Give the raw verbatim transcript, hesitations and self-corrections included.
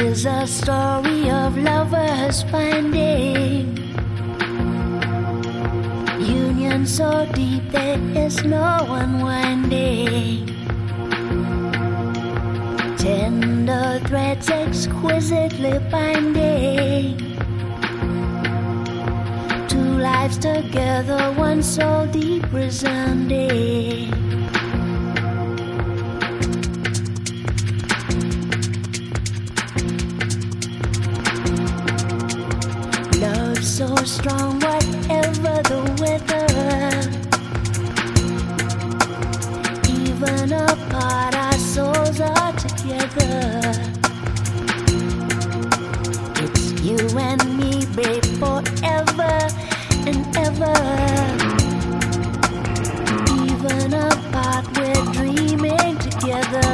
is a story of lovers finding union so deep there is no unwinding. Tender threads exquisitely binding. Two lives together, one soul deep resounding. Love so strong, whatever the weather. Even apart, our souls are together. It's you and me, babe, forever and ever. Even apart, we're dreaming together.